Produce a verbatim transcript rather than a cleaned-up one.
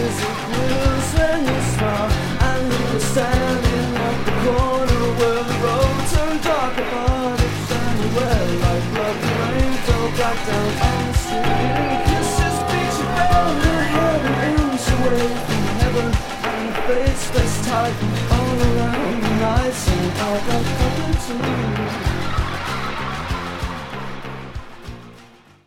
as it grows when you smile. And you were standing at the corner where the road turned dark apart. It's anywhere like blood and rain fell back down on the street. Kisses beat you round your head and inch away from heaven. And your face that's tight all around the night, saying I got nothing to lose.